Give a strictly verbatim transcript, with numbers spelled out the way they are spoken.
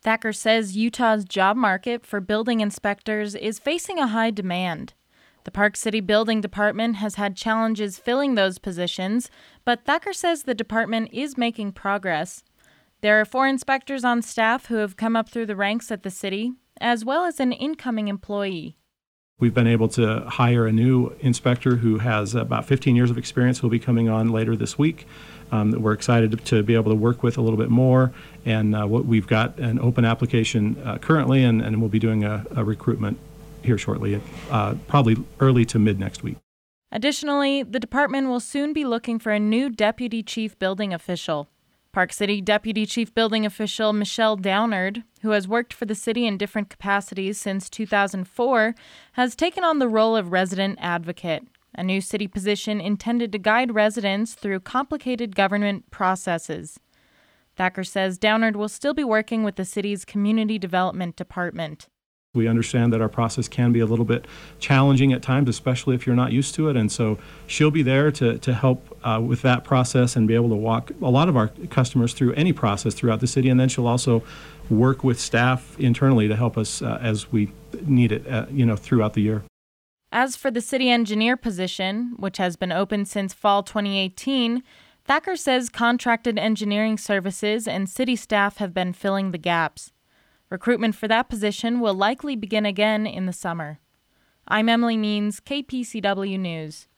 Thacker says Utah's job market for building inspectors is facing a high demand. The Park City Building Department has had challenges filling those positions, but Thacker says the department is making progress. There are four inspectors on staff who have come up through the ranks at the city, as well as an incoming employee. We've been able to hire a new inspector who has about fifteen years of experience who will be coming on later this week. Um, we're excited to, to be able to work with a little bit more, and uh, what we've got an open application uh, currently, and, and we'll be doing a, a recruitment here shortly, uh, probably early to mid next week. Additionally, the department will soon be looking for a new deputy chief building official. Park City Deputy Chief Building Official Michelle Downard, who has worked for the city in different capacities since two thousand four, has taken on the role of resident advocate, a new city position intended to guide residents through complicated government processes. Thacker says Downard will still be working with the city's Community Development Department. We understand that our process can be a little bit challenging at times, especially if you're not used to it. And so she'll be there to, to help uh, with that process and be able to walk a lot of our customers through any process throughout the city. And then she'll also work with staff internally to help us uh, as we need it, uh, you know, throughout the year. As for the city engineer position, which has been open since fall twenty eighteen, Thacker says contracted engineering services and city staff have been filling the gaps. Recruitment for that position will likely begin again in the summer. I'm Emily Means, K P C W News.